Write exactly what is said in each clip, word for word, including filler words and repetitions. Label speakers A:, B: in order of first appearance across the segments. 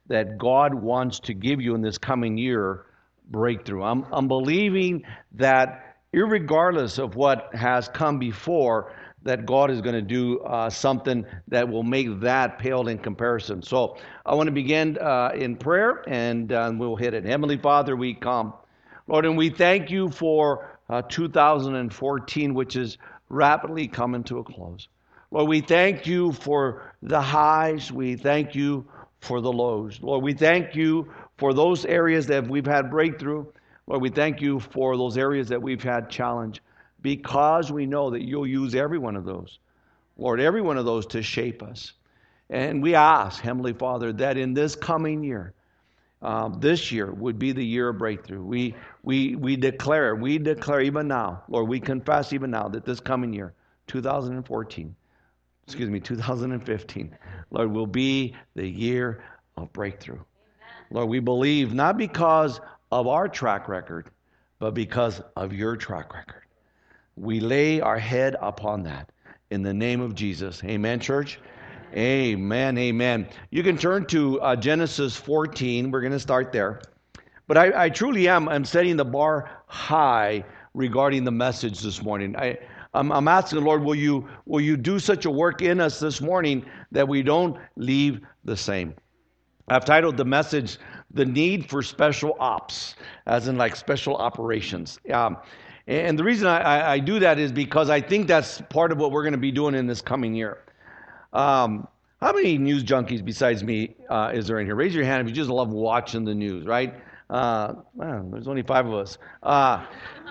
A: that God wants to give you in this coming year breakthrough. I'm, I'm believing that irregardless of what has come before, that God is going to do uh, something that will make that pale in comparison. So I want to begin uh, in prayer, and uh, we'll hit it. Heavenly Father, we come, Lord, and we thank you for uh, two thousand fourteen, which is rapidly coming to a close. Lord, we thank you for the highs. We thank you for the lows. Lord, we thank you for those areas that we've had breakthrough. Lord, we thank you for those areas that we've had challenge, because we know that you'll use every one of those, Lord, every one of those to shape us. And we ask, Heavenly Father, that in this coming year, uh, this year would be the year of breakthrough. We, we, we declare, we declare even now, Lord, we confess even now that this coming year, two thousand fourteen, excuse me, two thousand fifteen, Lord, will be the year of breakthrough. Lord, we believe not because of our track record, but because of your track record. We lay our head upon that in the name of Jesus. Amen, church? Amen, amen. You can turn to uh, Genesis fourteen. We're going to start there. But I, I truly am I'm setting the bar high regarding the message this morning. I, I'm, I'm asking the Lord, will you, will you do such a work in us this morning that we don't leave the same? I've titled the message, The Need for Special Ops, as in like special operations. Um, and the reason I, I do that is because I think that's part of what we're going to be doing in this coming year. Um, how many news junkies besides me uh, is there in here? Raise your hand if you just love watching the news, right? Uh, well, there's only five of us. Uh,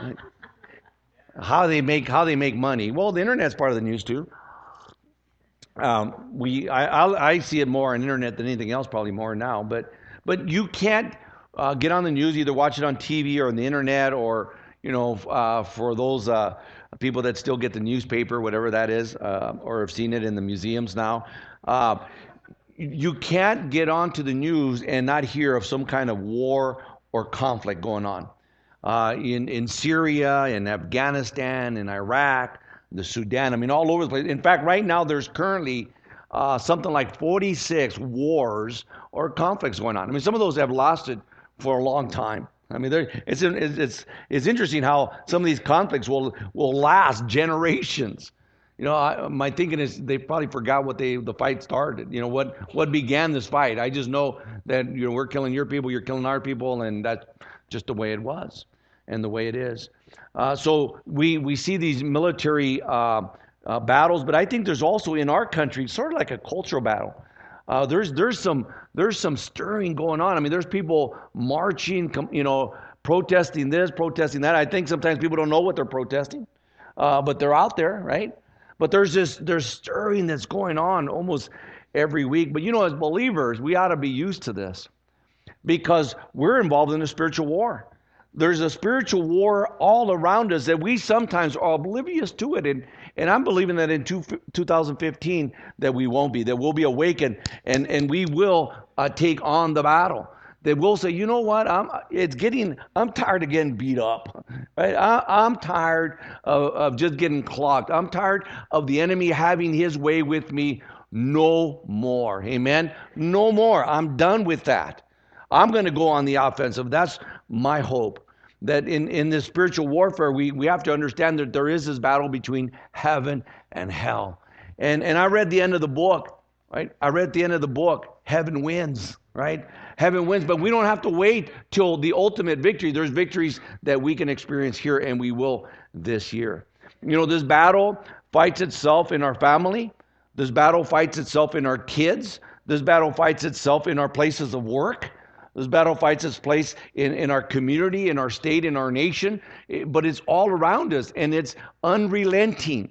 A: how they make how they make money. Well, the internet's part of the news too. Um, we I, I I see it more on the internet than anything else, probably more now. But but you can't uh, get on the news, either watch it on T V or on the internet, or you know uh, for those uh, people that still get the newspaper, whatever that is, uh, or have seen it in the museums now. Uh, you can't get onto the news and not hear of some kind of war or conflict going on. Uh, in, in Syria, in Afghanistan, in Iraq, the Sudan, I mean, all over the place. In fact, right now there's currently uh, something like forty-six wars or conflicts going on. I mean, some of those have lasted for a long time. I mean, it's, it's, it's, it's interesting how some of these conflicts will, will last generations. You know, I, my thinking is they probably forgot what they the fight started. You know, what, what began this fight. I just know that, you know, we're killing your people, you're killing our people, and that's just the way it was and the way it is. Uh, so we, we see these military uh, uh, battles, but I think there's also in our country sort of like a cultural battle. Uh, there's there's some there's some stirring going on. I mean, there's people marching, you know, protesting this, protesting that. I think sometimes people don't know what they're protesting, uh, but they're out there, right? But there's this there's stirring that's going on almost every week. But you know, as believers, we ought to be used to this because we're involved in a spiritual war. There's a spiritual war all around us that we sometimes are oblivious to it. And, and I'm believing that in two, two thousand fifteen that we won't be, that we'll be awakened and, and we will uh, take on the battle. That we'll say, you know what, I'm it's getting, I'm tired of getting beat up. Right? I, I'm tired of, of just getting clocked. I'm tired of the enemy having his way with me. No more. Amen? No more. I'm done with that. I'm going to go on the offensive. That's my hope. That in, in this spiritual warfare, we, we have to understand that there is this battle between heaven and hell. And and I read the end of the book, right? I read the end of the book. Heaven wins, right? Heaven wins, but we don't have to wait till the ultimate victory. There's victories that we can experience here, and we will this year. You know, this battle fights itself in our family. This battle fights itself in our kids. This battle fights itself in our places of work. This battle fights its place in, in our community, in our state, in our nation, but it's all around us, and it's unrelenting.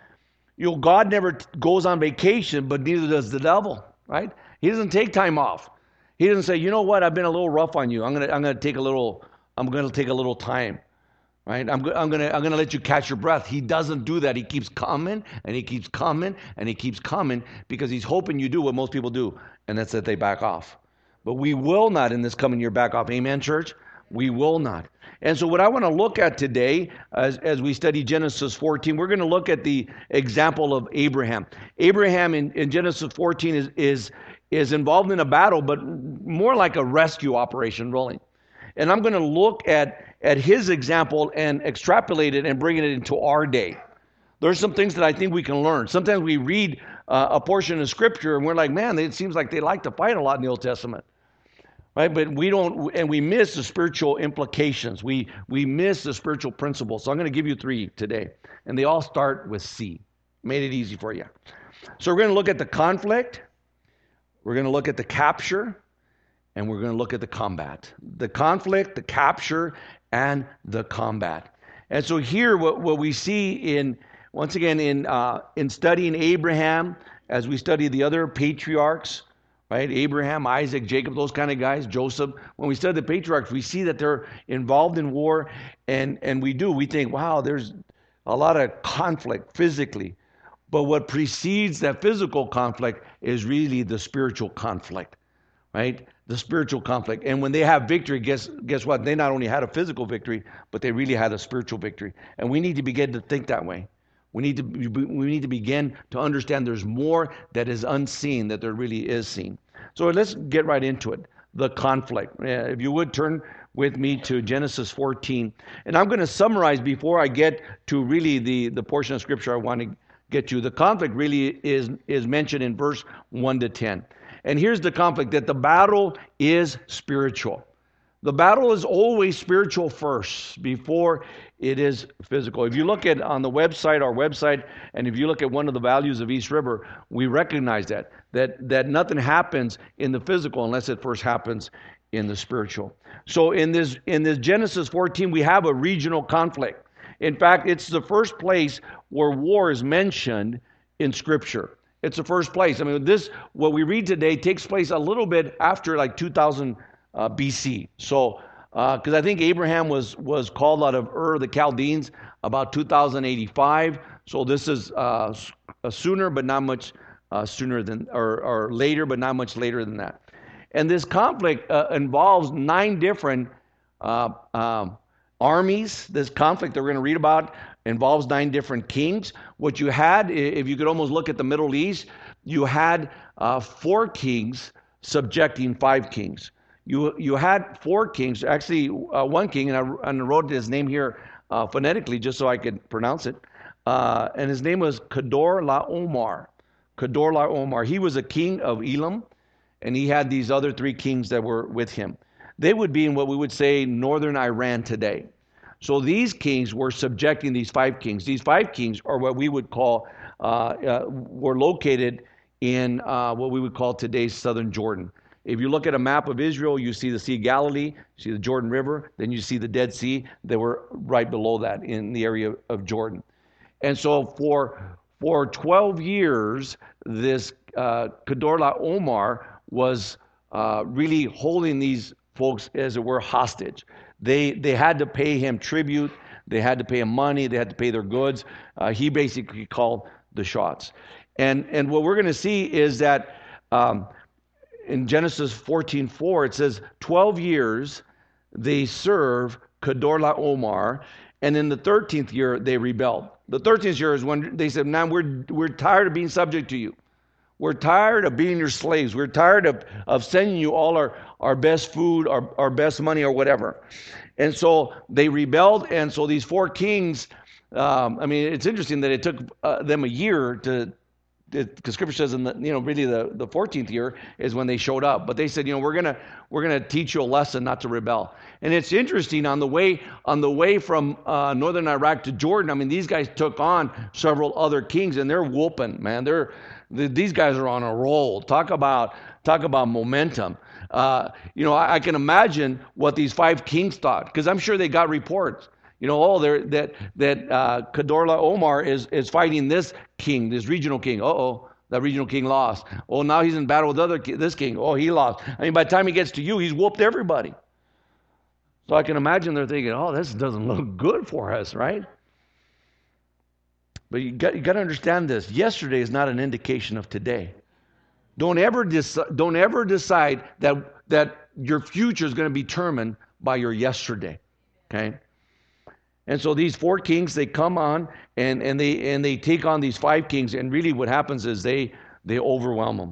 A: You know, God never goes on vacation, but neither does the devil, right? He doesn't take time off. He doesn't say, you know what, I've been a little rough on you. I'm gonna, I'm gonna take a little, I'm gonna take a little time, right? I'm, I'm gonna, I'm gonna let you catch your breath. He doesn't do that. He keeps coming, and he keeps coming, and he keeps coming because he's hoping you do what most people do, and that's that they back off. But we will not in this coming year back off. Amen, church? We will not. And so what I want to look at today, as, as we study Genesis fourteen, we're going to look at the example of Abraham. Abraham in, in Genesis fourteen is, is, is involved in a battle, but more like a rescue operation rolling. And I'm going to look at, at his example and extrapolate it and bring it into our day. There's some things that I think we can learn. Sometimes we read uh, a portion of Scripture and we're like, man, it seems like they like to fight a lot in the Old Testament. Right? But we don't, and we miss the spiritual implications. We, we miss the spiritual principles. So I'm going to give you three today. And they all start with C. Made it easy for you. So we're going to look at the conflict. We're going to look at the capture. And we're going to look at the combat. The conflict, the capture, and the combat. And so here, what, what we see in, once again, in uh, in studying Abraham, as we study the other patriarchs, right? Abraham, Isaac, Jacob, those kind of guys, Joseph. When we study the patriarchs, we see that they're involved in war, and, and we do. We think, wow, there's a lot of conflict physically. But what precedes that physical conflict is really the spiritual conflict, right? The spiritual conflict. And when they have victory, guess guess what? They not only had a physical victory, but they really had a spiritual victory. And we need to begin to think that way. We need to we need to begin to understand there's more that is unseen that there really is seen. So let's get right into it. The conflict. If you would turn with me to Genesis fourteen. And I'm going to summarize before I get to really the, the portion of Scripture I want to get to. The conflict really is, is mentioned in verse one to ten. And here's the conflict, that the battle is spiritual. The battle is always spiritual first before it is physical. If you look at on the website, our website, and if you look at one of the values of East River, we recognize that, that, that nothing happens in the physical unless it first happens in the spiritual. So in this, in this Genesis fourteen, we have a regional conflict. In fact, it's the first place where war is mentioned in Scripture. It's the first place. I mean, this, what we read today takes place a little bit after like two thousand uh, B C. So, because uh, I think Abraham was was called out of Ur of the Chaldeans about two thousand eighty-five. So this is uh, sooner, but not much uh, sooner than, or, or later, but not much later than that. And this conflict uh, involves nine different uh, um, armies. This conflict that we're going to read about involves nine different kings. What you had, if you could almost look at the Middle East, you had uh, four kings subjecting five kings. You you had four kings, actually uh, one king, and I, and I wrote his name here uh, phonetically just so I could pronounce it. Uh, and his name was Kedor Laomer. Kedor Laomer. He was a king of Elam, and he had these other three kings that were with him. They would be in what we would say northern Iran today. So these kings were subjecting these five kings. These five kings are what we would call, uh, uh, were located in uh, what we would call today's southern Jordan. If you look at a map of Israel, you see the Sea of Galilee, you see the Jordan River, then you see the Dead Sea. They were right below that in the area of Jordan. And so for, for twelve years, this uh, Kedor Laomer was uh, really holding these folks, as it were, hostage. They they had to pay him tribute. They had to pay him money. They had to pay their goods. Uh, he basically called the shots. And and what we're going to see is that um, in Genesis fourteen four, it says, twelve years they serve Kedor Laomer, and in the thirteenth year they rebelled. The thirteenth year is when they said, now we're, we're tired of being subject to you. We're tired of being your slaves. We're tired of, of sending you all our, our best food, our, our best money, or whatever. And so they rebelled. And so these four kings, um, I mean, it's interesting that it took uh, them a year to, because Scripture says, in the, you know, really the, the fourteenth year is when they showed up. But they said, you know, we're gonna we're gonna teach you a lesson not to rebel. And it's interesting on the way on the way from uh, northern Iraq to Jordan. I mean, these guys took on several other kings, and they're whooping, man. They're These guys are on a roll. Talk about talk about momentum. Uh, you know, I, I can imagine what these five kings thought, because I'm sure they got reports. You know, oh, they're, that that uh, Kedor Laomer is is fighting this king, this regional king. Uh oh, that regional king lost. Oh, now he's in battle with other this king. Oh, he lost. I mean, by the time he gets to you, he's whooped everybody. So I can imagine they're thinking, oh, this doesn't look good for us, right? But you got, you got to understand this. Yesterday is not an indication of today. Don't ever, deci- don't ever decide that, that your future is going to be determined by your yesterday. Okay? And so these four kings, they come on and, and they and they take on these five kings, and really what happens is they they overwhelm them.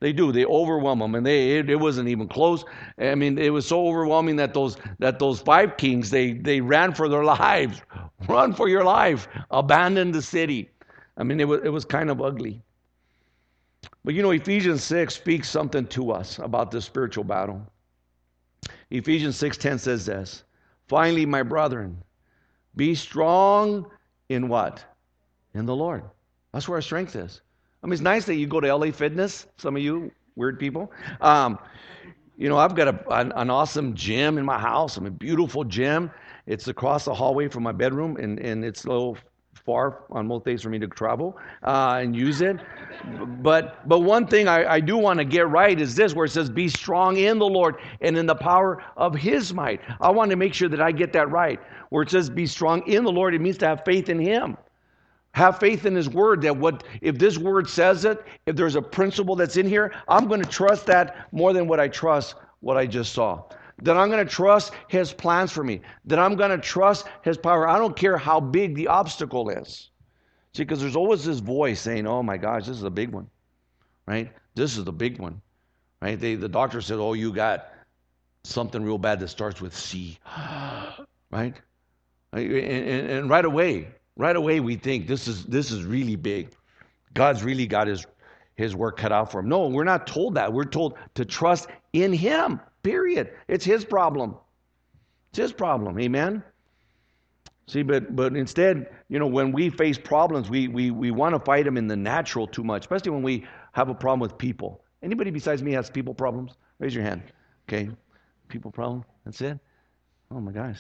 A: They do. They overwhelm them, and they it, it wasn't even close. I mean, it was so overwhelming that those that those five kings they they ran for their lives. Run for your life. Abandon the city. I mean, it was it was kind of ugly. But you know, Ephesians six speaks something to us about this spiritual battle. Ephesians six ten says this: finally, my brethren, be strong in what? In the Lord. That's where our strength is. I mean, it's nice that you go to L A Fitness, some of you weird people. Um, you know, I've got a, an, an awesome gym in my house. I mean, beautiful gym. It's across the hallway from my bedroom, and, and it's a little far on most days for me to travel uh, and use it. But but one thing I, I do want to get right is this, where it says, be strong in the Lord and in the power of His might. I want to make sure that I get that right. Where it says, be strong in the Lord, it means to have faith in Him. Have faith in His word, that what if this word says it, if there's a principle that's in here, I'm going to trust that more than what I trust what I just saw. That I'm going to trust His plans for me. That I'm going to trust His power. I don't care how big the obstacle is. See, because there's always this voice saying, oh my gosh, this is a big one. Right? This is the big one. Right? They, the doctor said, oh, you got something real bad that starts with C. Right? And, and, and right away, Right away, we think this is this is really big. God's really got his, his work cut out for him. No, we're not told that. We're told to trust in Him, period. It's His problem. It's His problem, amen? See, but but instead, you know, when we face problems, we, we, we want to fight them in the natural too much, especially when we have a problem with people. Anybody besides me has people problems? Raise your hand. Okay, people problem, that's it? Oh my gosh.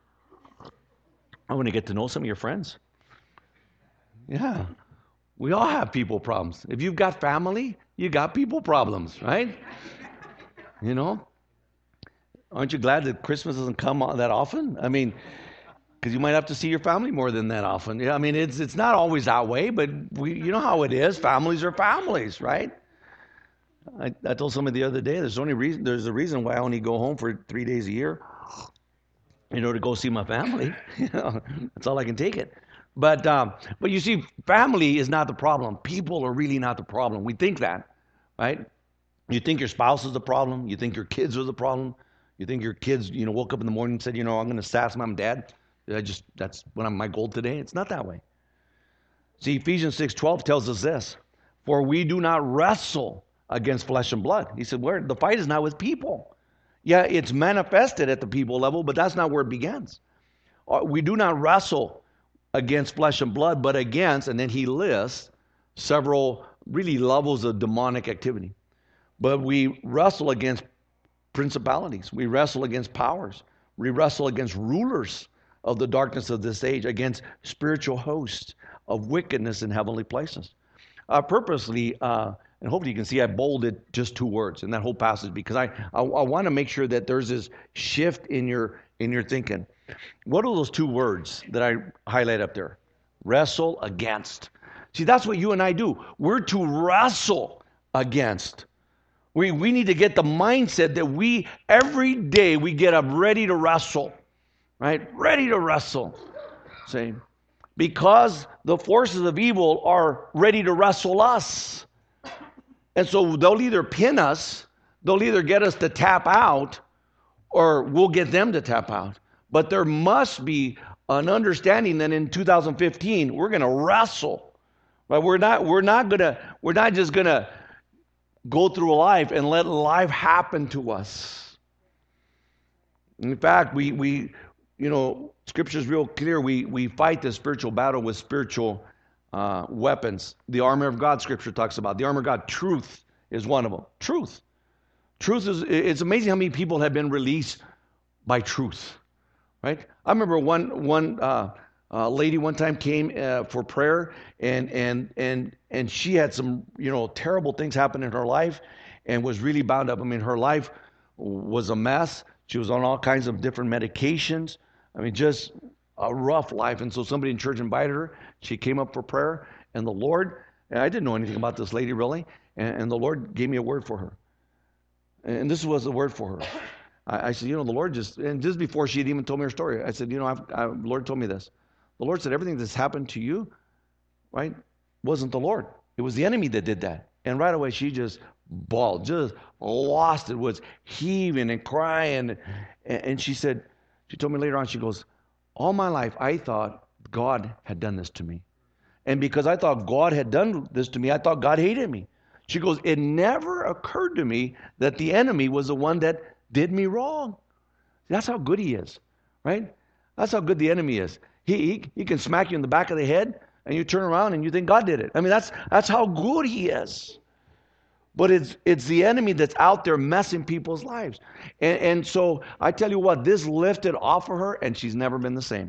A: I want to get to know some of your friends. Yeah, we all have people problems. If you've got family, you got people problems, right? You know? Aren't you glad that Christmas doesn't come that often? I mean, because you might have to see your family more than that often. Yeah, I mean, it's it's not always that way, but we, you know how it is. Families are families, right? I, I told somebody the other day, there's only reason there's a reason why I only go home for three days a year. You know, to go see my family. You know, that's all I can take it. But um, but you see, family is not the problem. People are really not the problem. We think that, right? You think your spouse is the problem. You think your kids are the problem. You think your kids, you know, woke up in the morning and said, you know, I'm going to sass mom and dad. I just that's what I'm my goal today. It's not that way. See, Ephesians six twelve tells us this: for we do not wrestle against flesh and blood. He said, where the fight is not with people. Yeah, it's manifested at the people level, but that's not where it begins. We do not wrestle against flesh and blood, but against, and then he lists several really levels of demonic activity. But we wrestle against principalities. We wrestle against powers. We wrestle against rulers of the darkness of this age, against spiritual hosts of wickedness in heavenly places. Uh, purposely, uh, and hopefully you can see I bolded just two words in that whole passage, because I, I, I want to make sure that there's this shift in your in your thinking. What are those two words that I highlight up there? Wrestle against. See, that's what you and I do. We're to wrestle against. We, we need to get the mindset that we, every day, we get up ready to wrestle. Right? Ready to wrestle. See? Because the forces of evil are ready to wrestle us. And so they'll either pin us, they'll either get us to tap out, or we'll get them to tap out. But there must be an understanding that in two thousand fifteen, we're going to wrestle. Right? We're not, we're not going to, we're not just going to go through life and let life happen to us. In fact, we, we you know, Scripture is real clear. We, we fight the spiritual battle with spiritual uh, weapons. The armor of God, Scripture talks about. The armor of God, truth is one of them. Truth. Truth is, it's amazing how many people have been released by truth. Right? I remember one one uh, uh, lady one time came uh, for prayer, and and and and she had some you know terrible things happen in her life, and was really bound up. I mean, her life was a mess. She was on all kinds of different medications. I mean, just a rough life. And so somebody in church invited her. She came up for prayer, and the Lord, and I didn't know anything about this lady really, and, and the Lord gave me a word for her. And this was the word for her. I, I said, you know, the Lord just, and just before she had even told me her story, I said, you know, I've, I, the Lord told me this. The Lord said, everything that's happened to you, right, wasn't the Lord. It was the enemy that did that. And right away, she just bawled, just lost it, was heaving and crying. And, and she said, she told me later on, she goes, all my life, I thought God had done this to me. And because I thought God had done this to me, I thought God hated me. She goes, it never occurred to me that the enemy was the one that did me wrong. That's how good he is, right? That's how good the enemy is. He, he, he can smack you in the back of the head, and you turn around and you think God did it. I mean, that's that's how good he is. But it's it's the enemy that's out there messing people's lives. And, and so I tell you what, this lifted off of her, and she's never been the same.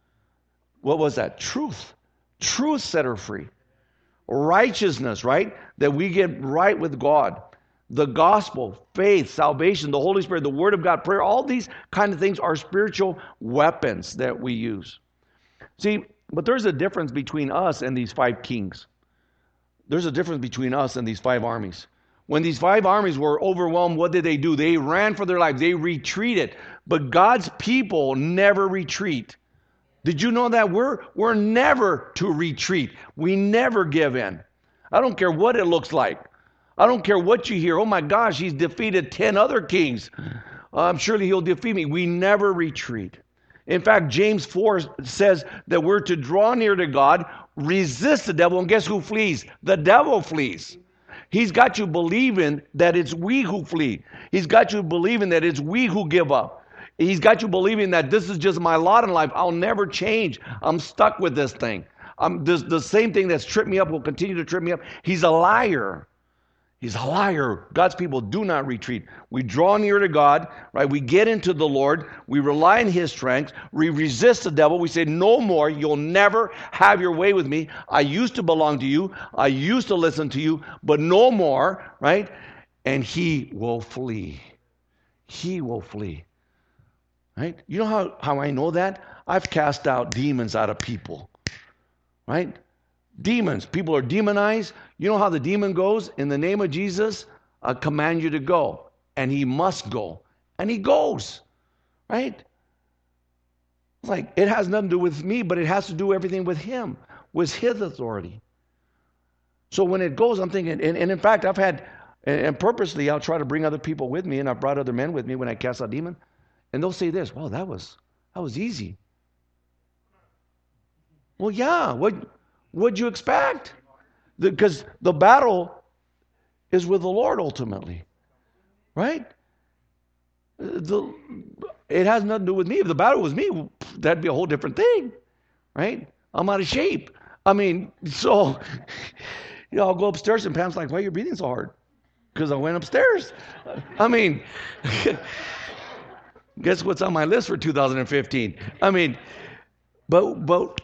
A: What was that? Truth. Truth set her free. Righteousness, right? That we get right with God. The gospel, faith, salvation, the Holy Spirit, the Word of God, prayer, all these kind of things are spiritual weapons that we use. See, but there's a difference between us and these five kings. There's a difference between us and these five armies. When these five armies were overwhelmed, what did they do? They ran for their lives. They retreated. But God's people never retreat. Did you know that? We're, we're never to retreat. We never give in. I don't care what it looks like. I don't care what you hear. Oh my gosh, he's defeated ten other kings. Um, surely he'll defeat me. We never retreat. In fact, James four says that we're to draw near to God, resist the devil, and guess who flees? The devil flees. He's got you believing that it's we who flee. He's got you believing that it's we who give up. He's got you believing that this is just my lot in life. I'll never change. I'm stuck with this thing. Um, this, the same thing that's tripped me up will continue to trip me up. He's a liar. He's a liar. God's people do not retreat. We draw near to God, right? We get into the Lord. We rely on His strength. We resist the devil. We say, no more. You'll never have your way with me. I used to belong to you. I used to listen to you, but no more, right? And he will flee. He will flee, right? You know how, how I know that? I've cast out demons out of people, right? Demons. People are demonized. You know how the demon goes? In the name of Jesus, I command you to go. And he must go. And he goes. Right? It's like, it has nothing to do with me, but it has to do everything with him, with his authority. So when it goes, I'm thinking, and, and in fact, I've had, and, and purposely, I'll try to bring other people with me, and I've brought other men with me when I cast out demon, and they'll say this, well, that was, that was easy. Well, yeah, what... What'd you expect? Because the, the battle is with the Lord ultimately, right? The, it has nothing to do with me. If the battle was me, that'd be a whole different thing, right? I'm out of shape. I mean, so, you know, I'll go upstairs and Pam's like, why are you breathing so hard? Because I went upstairs. I mean, guess what's on my list for two thousand fifteen? I mean, but, but,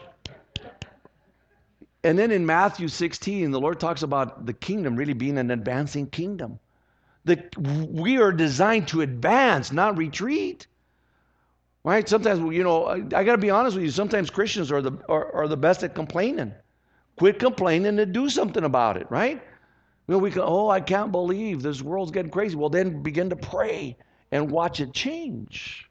A: and then in Matthew sixteen, the Lord talks about the kingdom really being an advancing kingdom. The, we are designed to advance, not retreat. Right? Sometimes, you know, I, I got to be honest with you. Sometimes Christians are the are, are the best at complaining. Quit complaining and do something about it. Right? You know, we go, oh, I can't believe this world's getting crazy. Well, then begin to pray and watch it change.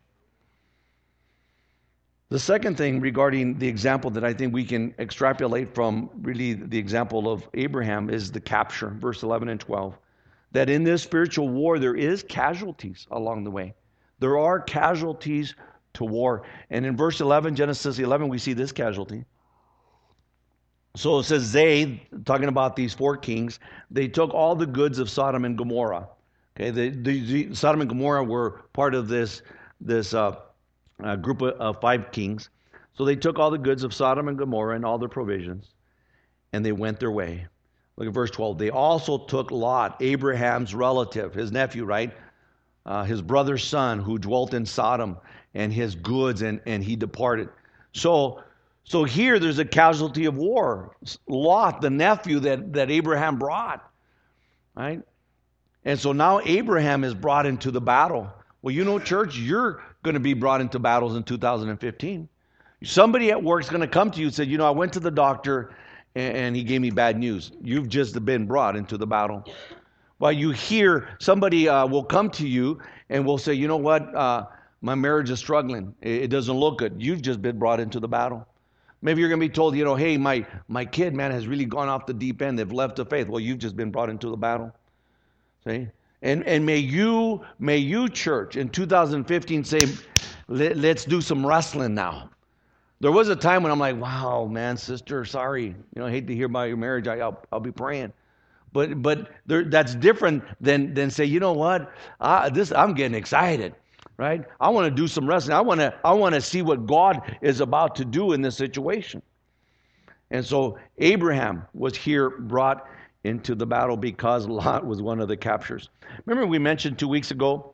A: The second thing regarding the example that I think we can extrapolate from really the example of Abraham is the capture, verse eleven and twelve. That in this spiritual war, there is casualties along the way. There are casualties to war. And in verse eleven, Genesis eleven, we see this casualty. So it says they, talking about these four kings, they took all the goods of Sodom and Gomorrah. Okay, the, the, the Sodom and Gomorrah were part of this, this uh, a group of uh, five kings. So they took all the goods of Sodom and Gomorrah and all their provisions, and they went their way. Look at verse twelve. They also took Lot, Abraham's relative, his nephew, right? Uh, his brother's son who dwelt in Sodom, and his goods, and, and he departed. So, so here there's a casualty of war. Lot, the nephew that, that Abraham brought, right? And so now Abraham is brought into the battle. Well, you know, church, you're going to be brought into battles in two thousand fifteen. Somebody at work is going to come to you and say, you know, I went to the doctor and, and he gave me bad news. You've just been brought into the battle. While you hear somebody uh, will come to you and will say, you know what, uh, my marriage is struggling. It, it doesn't look good. You've just been brought into the battle. Maybe you're going to be told, you know, hey, my, my kid, man, has really gone off the deep end. They've left the faith. Well, you've just been brought into the battle. See? And and may you, may you, church, in two thousand fifteen say, Let, let's do some wrestling now. There was a time when I'm like, wow, man, sister, sorry. You know, I hate to hear about your marriage. I, I'll, I'll be praying. But but there, that's different than than say, you know what? I, this I'm getting excited, right? I want to do some wrestling. I want to I want to see what God is about to do in this situation. And so Abraham was here brought into the battle because Lot was one of the captures. Remember we mentioned two weeks ago,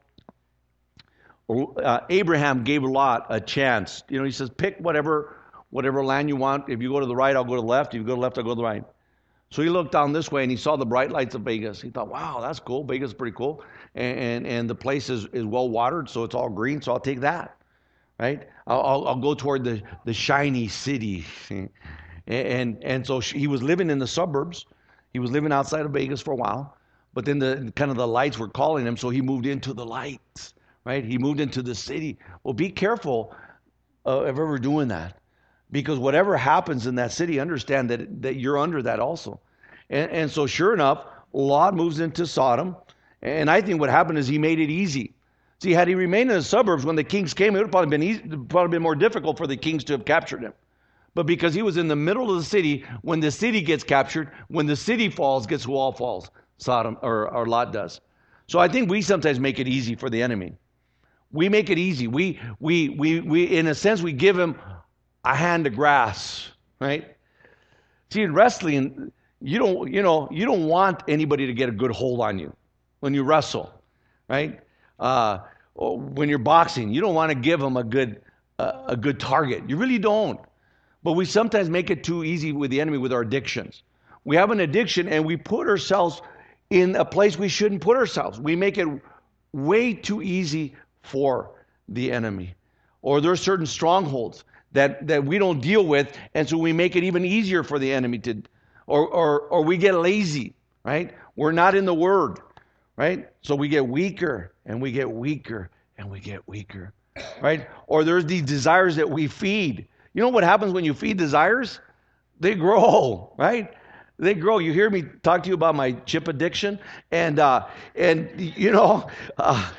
A: uh, Abraham gave Lot a chance. You know, he says, pick whatever whatever land you want. If you go to the right, I'll go to the left. If you go to the left, I'll go to the right. So he looked down this way and he saw the bright lights of Vegas. He thought, wow, that's cool. Vegas is pretty cool. And, and, and the place is, is well watered, so it's all green, so I'll take that. Right? I'll, I'll, I'll go toward the, the shiny city. and, and, and so he was living in the suburbs. He was living outside of Vegas for a while. But then the kind of the lights were calling him, so he moved into the lights. Right? He moved into the city. Well, be careful uh, of ever doing that. Because whatever happens in that city, understand that, that you're under that also. And, and so sure enough, Lot moves into Sodom. And I think what happened is he made it easy. See, had he remained in the suburbs when the kings came, it would have probably been, easy, probably been more difficult for the kings to have captured him. But because he was in the middle of the city, when the city gets captured, when the city falls, guess who all falls? Sodom, or, or Lot does. So I think we sometimes make it easy for the enemy. We make it easy. We, we, we, we, in a sense, we give him a hand to grass, right? See, in wrestling, you don't, you know, you don't want anybody to get a good hold on you when you wrestle, right? Uh, when you're boxing, you don't want to give them a good, uh, a good target. You really don't. But we sometimes make it too easy with the enemy with our addictions. We have an addiction and we put ourselves in a place we shouldn't put ourselves. We make it way too easy for the enemy. Or there are certain strongholds that, that we don't deal with, and so we make it even easier for the enemy to, or, or, or we get lazy, right? We're not in the Word, right? So we get weaker, and we get weaker, and we get weaker, right? Or there's these desires that we feed. You know what happens when you feed desires? They grow, right? They grow. You hear me talk to you about my chip addiction, and uh, and you know, uh,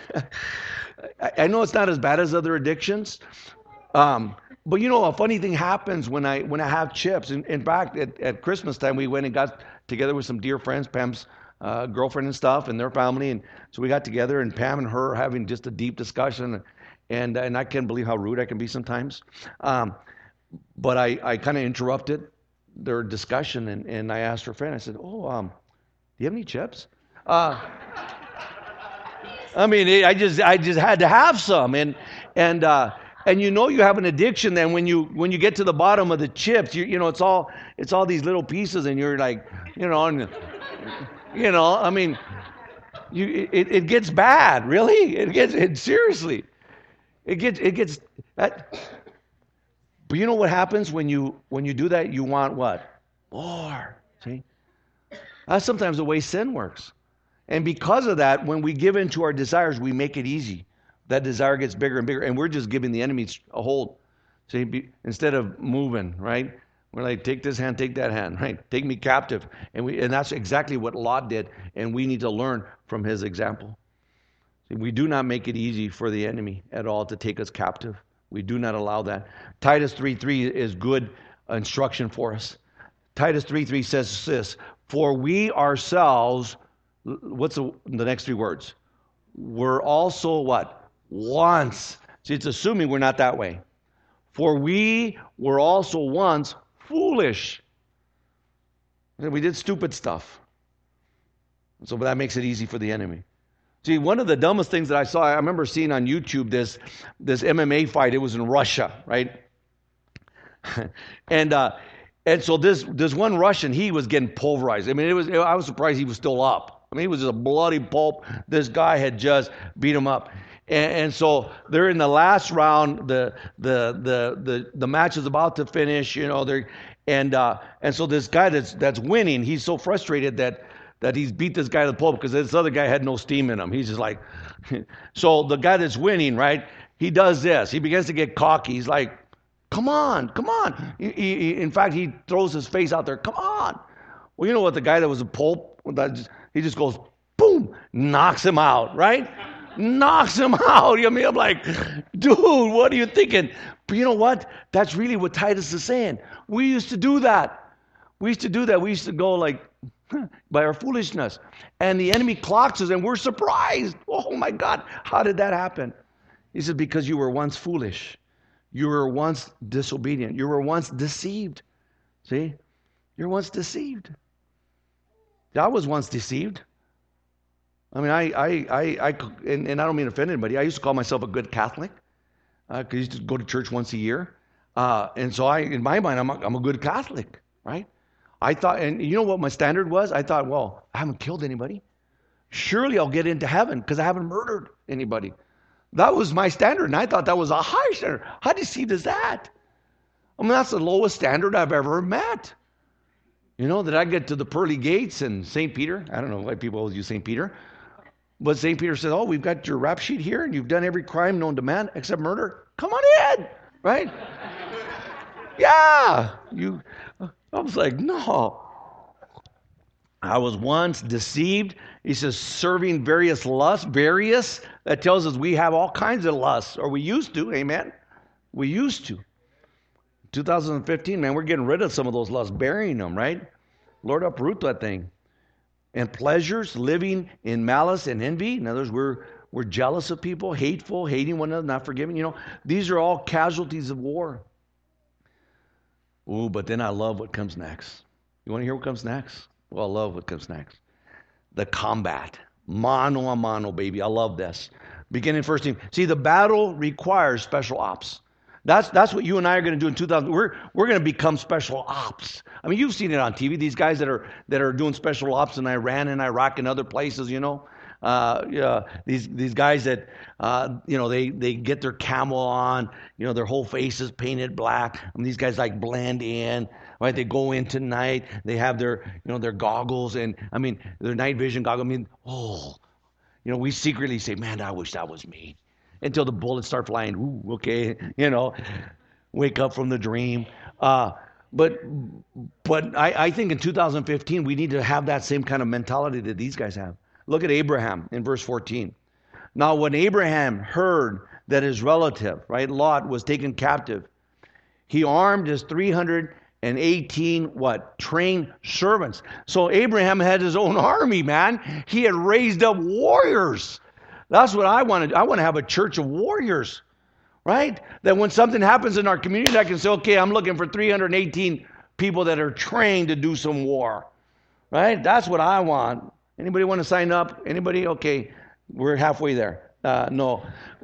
A: I, I know it's not as bad as other addictions, um, but you know, a funny thing happens when I when I have chips. In, in fact, at, at Christmas time, we went and got together with some dear friends, Pam's uh, girlfriend and stuff, and their family, and so we got together, and Pam and her having just a deep discussion, and and I can't believe how rude I can be sometimes, um, but I I kind of interrupted their discussion, and, and I asked her friend, I said, oh, um, do you have any chips? Uh, I mean, I just I just had to have some, and and uh, and you know you have an addiction then when you when you get to the bottom of the chips, you you know it's all it's all these little pieces, and you're like, you know, and, you know, I mean, you it, it gets bad, really, it gets it seriously, it gets it gets that. But you know what happens when you when you do that? You want what? More. See? That's sometimes the way sin works. And because of that, when we give in to our desires, we make it easy. That desire gets bigger and bigger, and we're just giving the enemy a hold. See, instead of moving, right? We're like, take this hand, take that hand, right? Take me captive. And we and that's exactly what Lot did, and we need to learn from his example. See, we do not make it easy for the enemy at all to take us captive. We do not allow that. Titus three three is good instruction for us. Titus three three says this, for we ourselves, what's the, the next three words? We're also what? Once. See, it's assuming we're not that way. For we were also once foolish. We did stupid stuff. So that makes it easy for the enemy. See, one of the dumbest things that I saw, I remember seeing on YouTube this this M M A fight. It was in Russia, right? and uh, and so this this one Russian, he was getting pulverized. I mean, it was I was surprised he was still up. I mean, he was just a bloody pulp. This guy had just beat him up. And, and so they're in the last round. The the the the the match is about to finish. You know, they're and uh, and so this guy that's that's winning, he's so frustrated that. that he's beat this guy to the pulp because this other guy had no steam in him. He's just like, so the guy that's winning, right, he does this. He begins to get cocky. He's like, Come on, come on. He, he, in fact, he throws his face out there. Come on. Well, you know what? The guy that was a pope, that just, he just goes, boom, knocks him out, right? Knocks him out. I mean, I'm like, dude, what are you thinking? But you know what? That's really what Titus is saying. We used to do that. We used to do that. We used to go like, huh, by our foolishness. And the enemy clocks us and we're surprised. Oh my God, how did that happen? He said, because you were once foolish. You were once disobedient. You were once deceived. See? You're once deceived. I was once deceived. I mean, I, I, I, I and, and I don't mean to offend anybody. I used to call myself a good Catholic. Uh, 'cause I used to go to church once a year. Uh, and so I, in my mind, I'm a, I'm a good Catholic, right? I thought, and you know what my standard was? I thought, well, I haven't killed anybody. Surely I'll get into heaven because I haven't murdered anybody. That was my standard, and I thought that was a high standard. How deceived is that? I mean, that's the lowest standard I've ever met. You know, that I get to the pearly gates and Saint Peter. I don't know why people always use Saint Peter. But Saint Peter said, oh, we've got your rap sheet here, and you've done every crime known to man except murder. Come on in, right? Yeah. You. I was like, no. I was once deceived. He says, serving various lusts. Various, that tells us we have all kinds of lusts, or we used to, amen? We used to. two thousand fifteen, man, we're getting rid of some of those lusts, burying them, right? Lord, uproot that thing. And pleasures, living in malice and envy. In other words, we're, we're jealous of people, hateful, hating one another, not forgiving. You know, these are all casualties of war. Ooh, but then I love what comes next. You want to hear what comes next? Well, I love what comes next. The combat. Mano a mano, baby. I love this. Beginning first team. See, the battle requires special ops. That's that's what you and I are going to do in two thousand. We're we're going to become special ops. I mean, you've seen it on T V. These guys that are that are doing special ops in Iran and Iraq and other places. You know, uh, yeah, these these guys that uh, you know they they get their camel on. You know, their whole face is painted black. I mean, these guys like blend in. Right? They go in tonight. They have their you know their goggles and I mean their night vision goggles. I mean, oh, you know, we secretly say, man, I wish that was me. Until the bullets start flying. Ooh, okay, you know, wake up from the dream. Uh, but but I, I think in two thousand fifteen, we need to have that same kind of mentality that these guys have. Look at Abraham in verse fourteen. Now, when Abraham heard that his relative, right, Lot, was taken captive, he armed his three hundred eighteen, what, trained servants. So Abraham had his own army, man. He had raised up warriors. That's what I want to do. I want to have a church of warriors, right? That when something happens in our community, I can say, okay, I'm looking for three hundred eighteen people that are trained to do some war, right? That's what I want. Anybody want to sign up? Anybody? Okay, we're halfway there. Uh, no,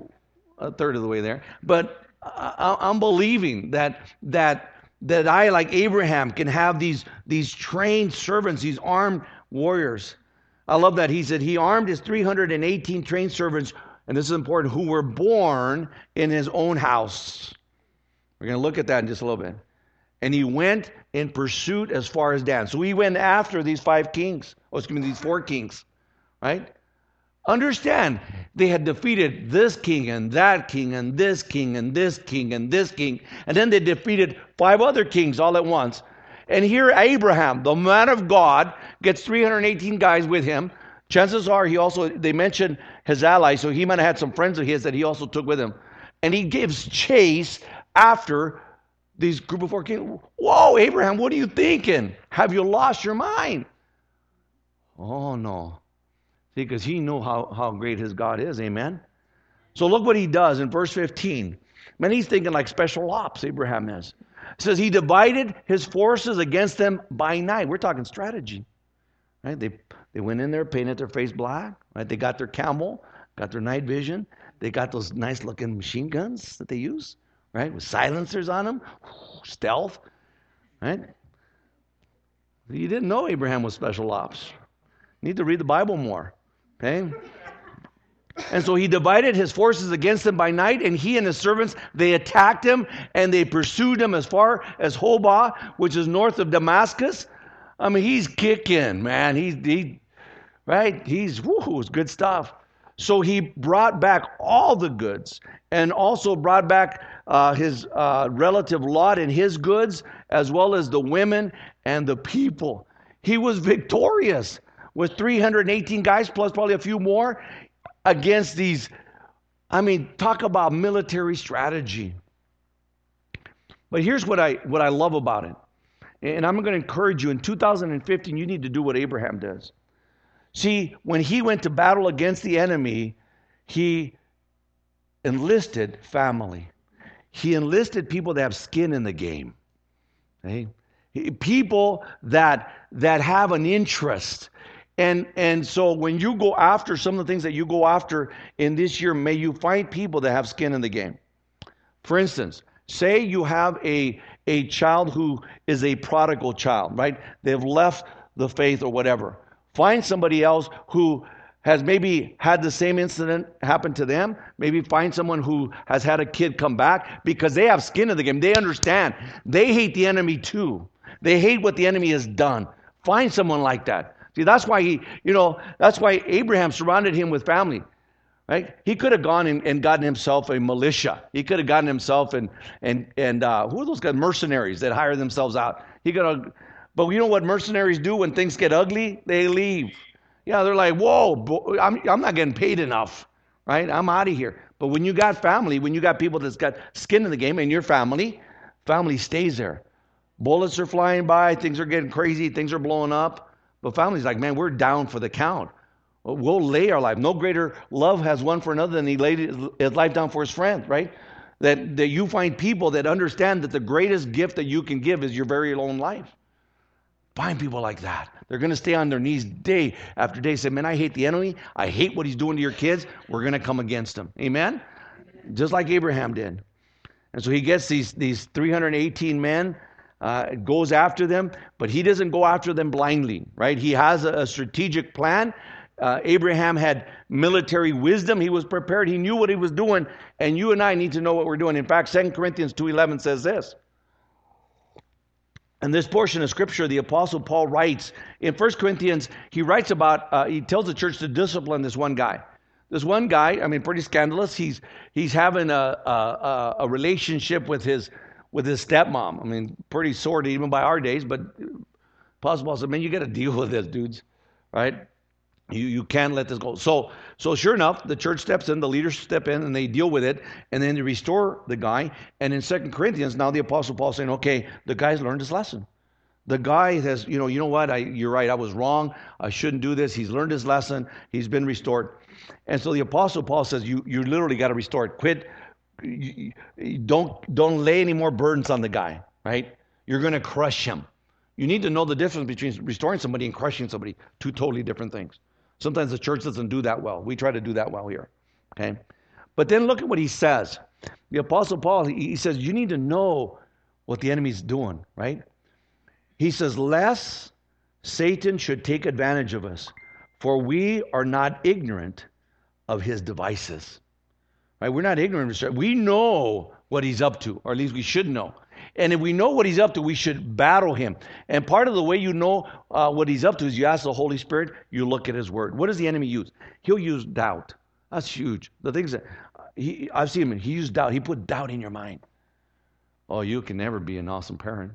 A: a third of the way there. But I, I'm believing that that that I, like Abraham, can have these these trained servants, these armed warriors. I love that. He said he armed his three hundred eighteen trained servants, and this is important, who were born in his own house. We're going to look at that in just a little bit. And he went in pursuit as far as Dan. So he went after these five kings. Oh, excuse me, these four kings, right? Understand, they had defeated this king and that king and this king and this king and this king. And then they defeated five other kings all at once. And here Abraham, the man of God, gets three hundred eighteen guys with him. Chances are he also, they mentioned his allies, so he might have had some friends of his that he also took with him. And he gives chase after these group of four kings. Whoa, Abraham, what are you thinking? Have you lost your mind? Oh, no. See, because he knew how, how great his God is, amen? So look what he does in verse fifteen. Man, he's thinking like special ops, Abraham is. It says he divided his forces against them by night. We're talking strategy, right? They they went in there, painted their face black, right? They got their camel, got their night vision. They got those nice looking machine guns that they use, right? With silencers on them, stealth, right? You didn't know Abraham was special ops. You need to read the Bible more, okay? And so he divided his forces against them by night, and he and his servants, they attacked him, and they pursued him as far as Hobah, which is north of Damascus. I mean, he's kicking, man. He's, he, right? He's, whoo, it's good stuff. So he brought back all the goods and also brought back uh, his uh, relative Lot and his goods, as well as the women and the people. He was victorious with three hundred eighteen guys, plus probably a few more, against these. I mean, talk about military strategy. But here's what I what I love about it. And I'm going to encourage you, in two thousand fifteen, you need to do what Abraham does. See, when he went to battle against the enemy, he enlisted family. He enlisted people that have skin in the game. Okay? People that that have an interest. And, and so when you go after some of the things that you go after in this year, may you find people that have skin in the game. For instance, say you have a, a child who is a prodigal child, right? They've left the faith or whatever. Find somebody else who has maybe had the same incident happen to them. Maybe find someone who has had a kid come back, because they have skin in the game. They understand. They hate the enemy too. They hate what the enemy has done. Find someone like that. See, that's why he, you know, that's why Abraham surrounded him with family, right? He could have gone and, and gotten himself a militia. He could have gotten himself and and and uh, who are those guys? Mercenaries that hire themselves out. He could have, but you know what mercenaries do when things get ugly? They leave. Yeah, they're like, whoa, I'm I'm not getting paid enough, right? I'm out of here. But when you got family, when you got people that's got skin in the game, and your family, family stays there. Bullets are flying by, things are getting crazy, things are blowing up. But family's like, man, we're down for the count. We'll lay our life. No greater love has one for another than he laid his life down for his friend, right? That, that you find people that understand that the greatest gift that you can give is your very own life. Find people like that. They're going to stay on their knees day after day. Say, man, I hate the enemy. I hate what he's doing to your kids. We're going to come against him. Amen? Just like Abraham did. And so he gets these, these three hundred eighteen men. Uh, goes after them, but he doesn't go after them blindly, right? He has a, a strategic plan. Uh, Abraham had military wisdom. He was prepared. He knew what he was doing, and you and I need to know what we're doing. In fact, Second Corinthians two eleven says this. In this portion of Scripture, the Apostle Paul writes, in First Corinthians, he writes about, uh, he tells the church to discipline this one guy. This one guy, I mean, pretty scandalous. He's he's having a, a, a relationship with his with his stepmom. I mean, pretty sordid even by our days, but Apostle Paul said, man, you got to deal with this, dudes, right? You you can't let this go. So so sure enough, the church steps in, the leaders step in, and they deal with it, and then they restore the guy. And in Second Corinthians, now the Apostle Paul saying, okay, the guy's learned his lesson. The guy has, you know, you know what? I, you're right. I was wrong. I shouldn't do this. He's learned his lesson. He's been restored. And so the Apostle Paul says, you you literally got to restore it. Quit. You, you don't don't lay any more burdens on the guy, right? You're going to crush him. You need to know the difference between restoring somebody and crushing somebody. Two totally different things. Sometimes the church doesn't do that well. We try to do that well here, okay? But then look at what he says. The Apostle Paul, he, he says, you need to know what the enemy's doing, right? He says, lest Satan should take advantage of us, for we are not ignorant of his devices. Right? We're not ignorant. We know what he's up to, or at least we should know. And if we know what he's up to, we should battle him. And part of the way you know uh, what he's up to is you ask the Holy Spirit, you look at his word. What does the enemy use? He'll use doubt. That's huge. The things that he, I've seen him, he used doubt. He put doubt in your mind. Oh, you can never be an awesome parent.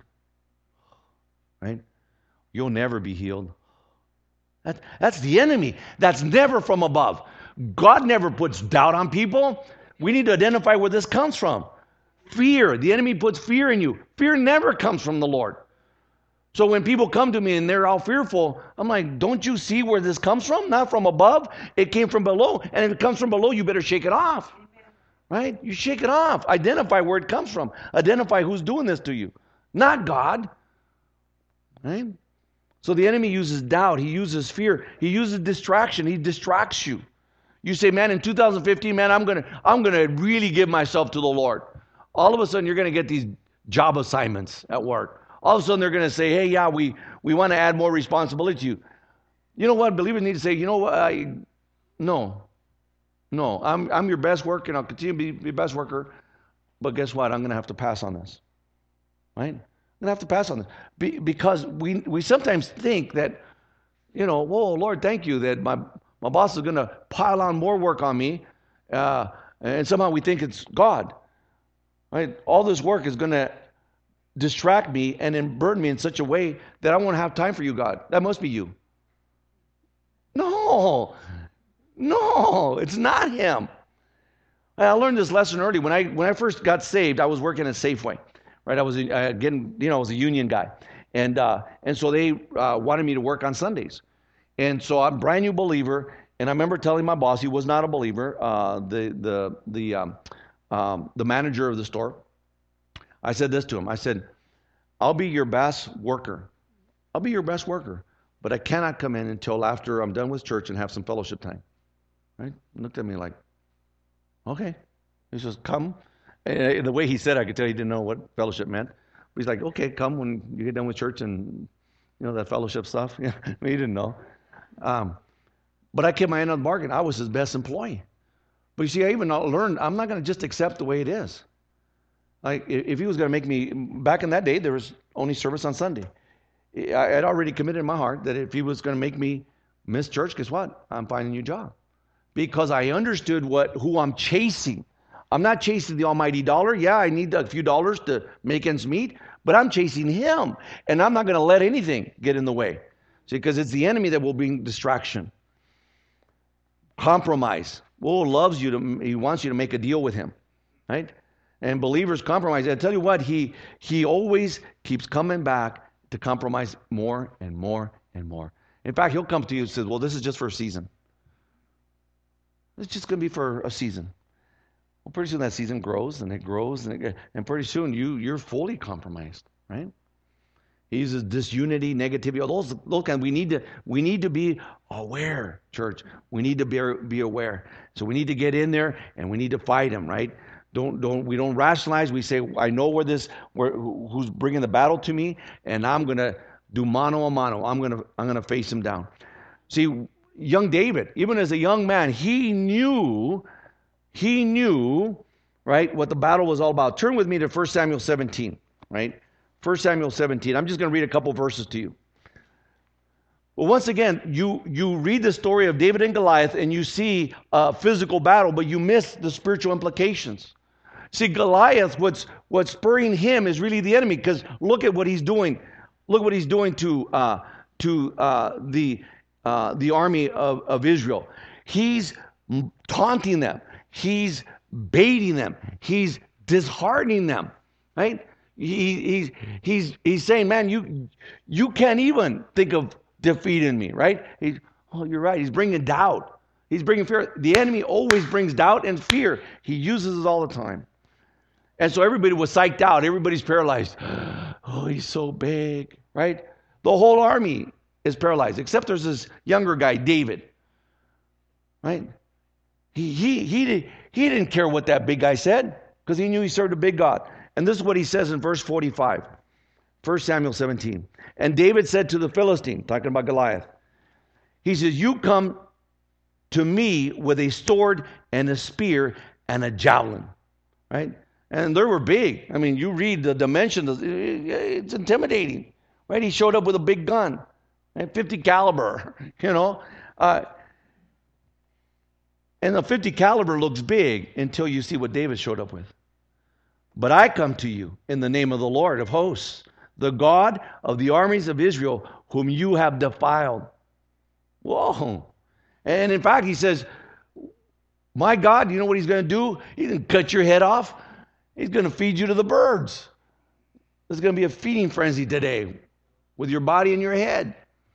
A: Right? You'll never be healed. That, that's the enemy. That's never from above. God never puts doubt on people. We need to identify where this comes from. Fear. The enemy puts fear in you. Fear never comes from the Lord. So when people come to me and they're all fearful, I'm like, don't you see where this comes from? Not from above. It came from below. And if it comes from below, you better shake it off. Right? You shake it off. Identify where it comes from. Identify who's doing this to you. Not God. Right? So the enemy uses doubt. He uses fear. He uses distraction. He distracts you. You say, man, in two thousand fifteen, man, I'm going to I'm going to really give myself to the Lord. All of a sudden, you're going to get these job assignments at work. All of a sudden, they're going to say, hey, yeah, we, we want to add more responsibility to you. You know what? Believers need to say, you know what? I, no. No, I'm I'm your best worker, and I'll continue to be your best worker. But guess what? I'm going to have to pass on this. Right? I'm going to have to pass on this. Be, because we we sometimes think that, you know, whoa, Lord, thank you that my My boss is going to pile on more work on me, uh, and somehow we think it's God. Right? All this work is going to distract me and then burden me in such a way that I won't have time for you, God. That must be you. No, no, it's not him. I learned this lesson early. When I when I first got saved, I was working at Safeway. Right? I was uh, getting, you know, I was a union guy, and uh, and so they uh, wanted me to work on Sundays, and so I'm a brand new believer. And I remember telling my boss, he was not a believer, uh, the the the um, um, the manager of the store. I said this to him. I said, "I'll be your best worker. I'll be your best worker, but I cannot come in until after I'm done with church and have some fellowship time." Right? He looked at me like, "Okay." He says, "Come." And the way he said it, I could tell he didn't know what fellowship meant. But he's like, "Okay, come when you get done with church and, you know, that fellowship stuff." Yeah, I mean, he didn't know. Um, but I kept my end of the bargain. I was his best employee. But you see, I even learned I'm not going to just accept the way it is. Like, if he was going to make me, back in that day, there was only service on Sunday. I had already committed in my heart that if he was going to make me miss church, guess what? I'm finding a new job. Because I understood what who I'm chasing. I'm not chasing the almighty dollar. Yeah, I need a few dollars to make ends meet, but I'm chasing him. And I'm not going to let anything get in the way. See, because it's the enemy that will bring distraction. Compromise. Well, loves you to, he wants you to make a deal with him. Right? And believers compromise. I tell you what, he he always keeps coming back to compromise more and more and more. In fact, he'll come to you and say, well, this is just for a season. It's just going to be for a season. Well, pretty soon that season grows and it grows and it, and pretty soon you you're fully compromised, right? He uses disunity, negativity, all those those kind. We need to we need to be aware, church. We need to be be aware. So we need to get in there and we need to fight him, right? Don't don't we don't rationalize. We say, I know where this where who's bringing the battle to me, and I'm gonna do mano a mano. I'm gonna I'm gonna face him down. See, young David, even as a young man, he knew. He knew, right, what the battle was all about. Turn with me to First Samuel seventeen, right? First Samuel seventeen. I'm just going to read a couple verses to you. Well, once again, you, you read the story of David and Goliath and you see a physical battle, but you miss the spiritual implications. See, Goliath, what's, what's spurring him is really the enemy, because look at what he's doing. Look what he's doing to, uh, to uh, the, uh, the army of, of Israel. He's taunting them. He's baiting them. He's disheartening them, right? He, he's he's he's saying, man, you you can't even think of defeating me, right? He's, oh, you're right. He's bringing doubt. He's bringing fear. The enemy always brings doubt and fear. He uses it all the time. And so everybody was psyched out. Everybody's paralyzed. Oh, he's so big, right? The whole army is paralyzed, except there's this younger guy, David, right? He, he, he, did, he didn't care what that big guy said because he knew he served a big God. And this is what he says in verse forty-five, First Samuel seventeen. And David said to the Philistine, talking about Goliath, he says, you come to me with a sword and a spear and a javelin, right? And they were big. I mean, you read the dimensions, it's intimidating, right? He showed up with a big gun, right? fifty caliber, you know. Uh, And the fifty caliber looks big until you see what David showed up with. But I come to you in the name of the Lord of hosts, the God of the armies of Israel, whom you have defiled. Whoa. And in fact, he says, my God, you know what he's going to do? He's going to cut your head off. He's going to feed you to the birds. There's going to be a feeding frenzy today with your body and your head.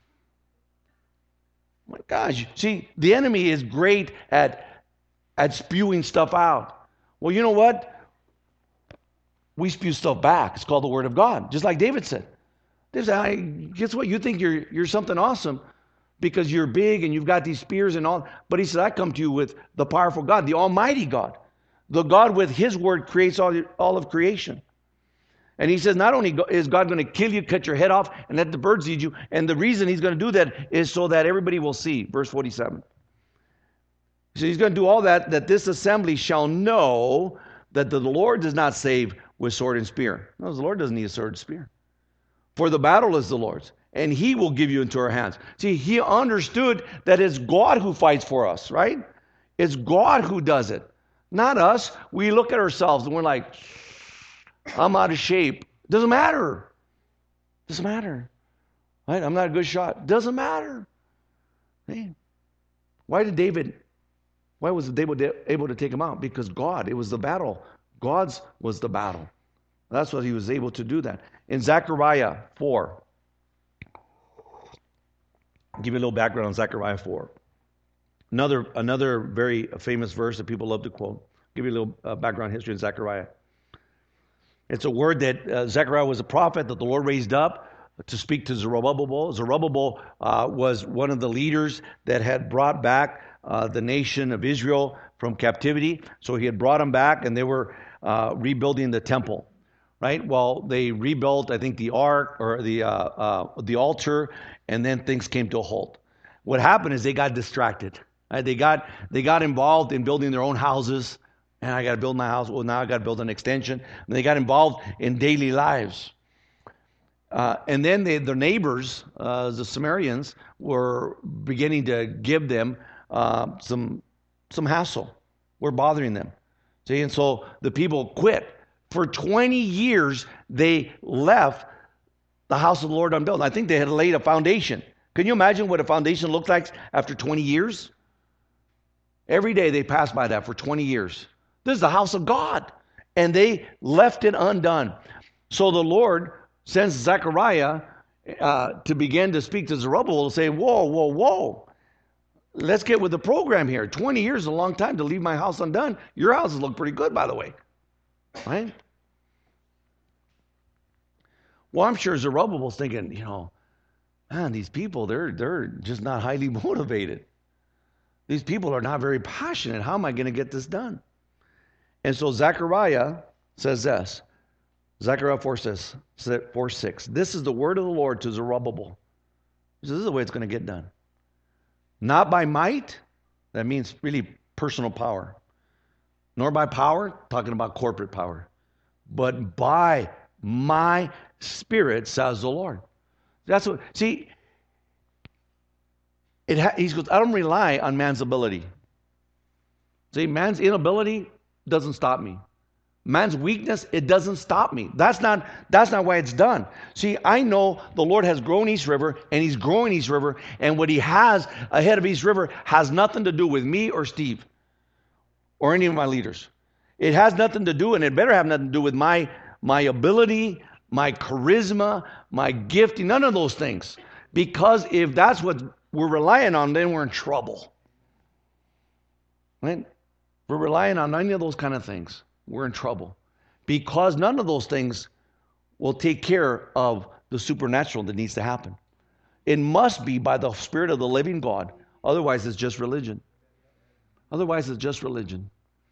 A: My gosh, see, the enemy is great at, at spewing stuff out. Well, you know what? We spew stuff back. It's called the Word of God, just like David said. David said, I, guess what? You think you're, you're something awesome because you're big and you've got these spears and all. But he said, I come to you with the powerful God, the Almighty God. The God with His Word creates all, all of creation. And he says, not only is God going to kill you, cut your head off, and let the birds eat you, and the reason he's going to do that is so that everybody will see. Verse forty-seven. So he's going to do all that, that this assembly shall know that the Lord does not save with sword and spear. No, the Lord doesn't need a sword and spear. For the battle is the Lord's, and he will give you into our hands. See, he understood that it's God who fights for us, right? It's God who does it, not us. We look at ourselves and we're like, I'm out of shape. Doesn't matter. Doesn't matter. Right? I'm not a good shot. Doesn't matter. Hey, why did David, why was David able to take him out? Because God, it was the battle. God's was the battle. That's what he was able to do that. In Zechariah four, I'll give you a little background on Zechariah four. Another, another very famous verse that people love to quote. I'll give you a little uh, background history in Zechariah. It's a word that uh, Zechariah was a prophet that the Lord raised up to speak to Zerubbabel. Zerubbabel uh, was one of the leaders that had brought back uh, the nation of Israel from captivity. So he had brought them back, and they were uh, rebuilding the temple. Right? Well, they rebuilt, I think, the ark or the uh, uh, the altar, and then things came to a halt. What happened is they got distracted. Right? They got they got involved in building their own houses. And I got to build my house. Well, now I got to build an extension. And they got involved in daily lives. Uh, and then they, their neighbors, uh, the Sumerians, were beginning to give them uh, some some hassle. We're bothering them. See, and so the people quit. For twenty years, they left the house of the Lord unbuilt. I think they had laid a foundation. Can you imagine what a foundation looked like after twenty years? Every day they passed by that for twenty years. This is the house of God. And they left it undone. So the Lord sends Zechariah uh, to begin to speak to Zerubbabel, say, whoa, whoa, whoa. Let's get with the program here. twenty years is a long time to leave my house undone. Your houses look pretty good, by the way. Right? Well, I'm sure Zerubbabel's thinking, you know, man, these people, they're they're just not highly motivated. These people are not very passionate. How am I going to get this done? And so Zechariah says this. Zechariah four says, four six. This is the word of the Lord to Zerubbabel. He says, this is the way it's going to get done. Not by might, that means really personal power. Nor by power, talking about corporate power. But by my Spirit, says the Lord. That's what, see, it ha, he goes, I don't rely on man's ability. See, man's inability doesn't stop me. Man's weakness, it doesn't stop me. That's not, that's not why it's done. See, I know the Lord has grown East River, and he's growing East River, and what he has ahead of East River has nothing to do with me or Steve or any of my leaders. It has nothing to do, and it better have nothing to do with my, my ability, my charisma, my gifting, none of those things. Because if that's what we're relying on, then we're in trouble. Right? We're relying on any of those kind of things. We're in trouble. Because none of those things will take care of the supernatural that needs to happen. It must be by the Spirit of the living God. Otherwise, it's just religion. Otherwise, it's just religion.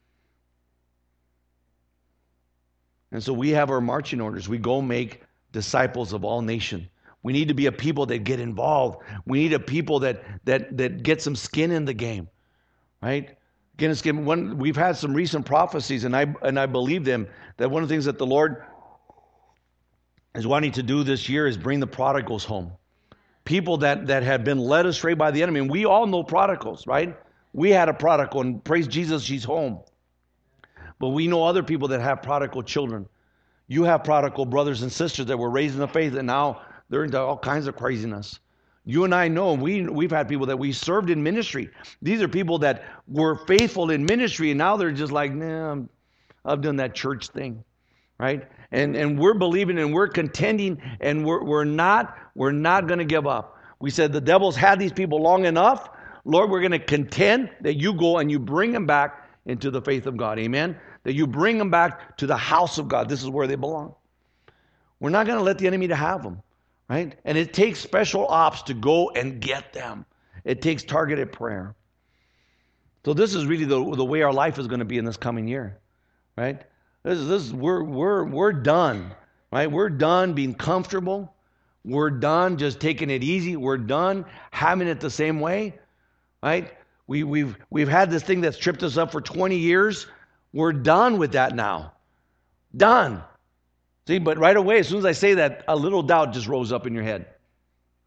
A: And so we have our marching orders. We go make disciples of all nations. We need to be a people that get involved. We need a people that that that get some skin in the game, right? Again, skin. One, we've had some recent prophecies, and I and I believe them, that one of the things that the Lord is wanting to do this year is bring the prodigals home. People that, that have been led astray by the enemy. And we all know prodigals, right? We had a prodigal, and praise Jesus, she's home. But we know other people that have prodigal children. You have prodigal brothers and sisters that were raised in the faith, and now they're into all kinds of craziness. You and I know, we, we've had people that we served in ministry. These are people that were faithful in ministry, and now they're just like, nah, I'm, I've done that church thing, right? And and we're believing and we're contending, and we're we're not we're not going to give up. We said the devil's had these people long enough. Lord, we're going to contend that you go and you bring them back into the faith of God. Amen. That you bring them back to the house of God. This is where they belong. We're not going to let the enemy to have them, right? And it takes special ops to go and get them. It takes targeted prayer. So this is really the the way our life is going to be in this coming year, right? This is this is, we're we're we're done, right? We're done being comfortable. We're done just taking it easy. We're done having it the same way, right? We we've we've had this thing that's tripped us up for twenty years. We're done with that now. Done. See, but right away, as soon as I say that, a little doubt just rose up in your head.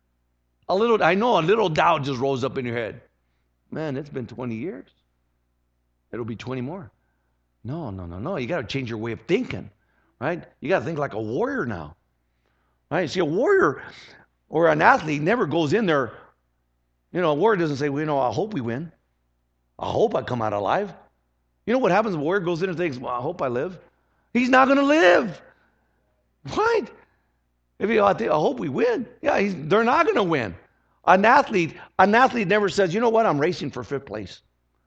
A: A little, I know a little doubt just rose up in your head. Man, it's been twenty years. It'll be twenty more. No, no, no, no. You got to change your way of thinking, right? You got to think like a warrior now, right? See, a warrior or an athlete never goes in there. You know, a warrior doesn't say, well, you know, I hope we win. I hope I come out alive. You know what happens if a warrior goes in and thinks, well, I hope I live? He's not going to live, right? If you, I, think, I hope we win. Yeah, he's, they're not going to win. An athlete, an athlete never says, you know what, I'm racing for fifth place.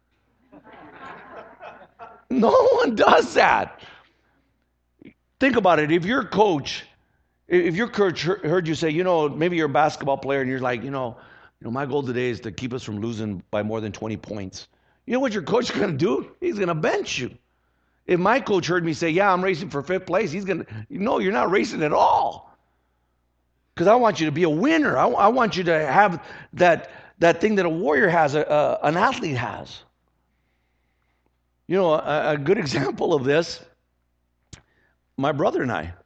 A: No one does that. Think about it. If your coach, if your coach heard you say, you know, maybe you're a basketball player and you're like, you know, you know, my goal today is to keep us from losing by more than twenty points. You know what your coach is going to do? He's going to bench you. If my coach heard me say, yeah, I'm racing for fifth place, he's going to, no, you're not racing at all. Because I want you to be a winner. I, I want you to have that, that thing that a warrior has, a, a, an athlete has. You know, a, a good example of this, my brother and I.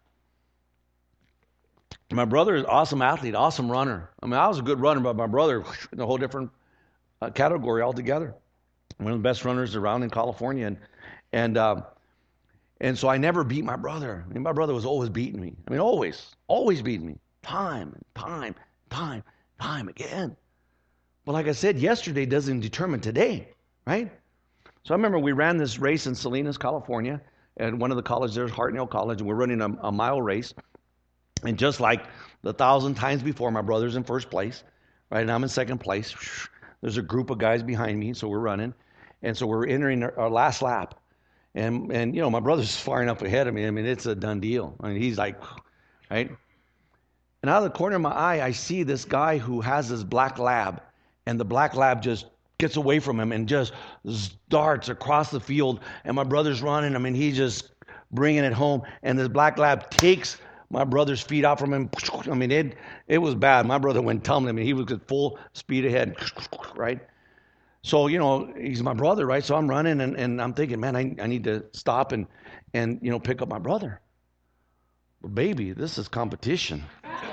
A: My brother is an awesome athlete, awesome runner. I mean, I was a good runner, but my brother, in a whole different uh, category altogether. One of the best runners around in California. And and um, and so I never beat my brother. I mean, my brother was always beating me. I mean, always, always beating me. Time and time, time, time again. But like I said, yesterday doesn't determine today, right? So I remember we ran this race in Salinas, California, at one of the colleges there, Hartnell College, and we're running a, a mile race. And just like the thousand times before, my brother's in first place, right? And I'm in second place. There's a group of guys behind me, so we're running. And so we're entering our, our last lap. And, and, you know, my brother's far enough ahead of me. I mean, it's a done deal. I mean, he's like, right? And out of the corner of my eye, I see this guy who has this black lab. And the black lab just gets away from him and just darts across the field. And my brother's running. I mean, he's just bringing it home. And this black lab takes my brother's feet out from him. I mean, it it was bad. My brother went tumbling. I mean, he was at full speed ahead, right? So, you know, he's my brother, right? So I'm running, and, and I'm thinking, man, I, I need to stop and, and, you know, pick up my brother. But baby, this is competition.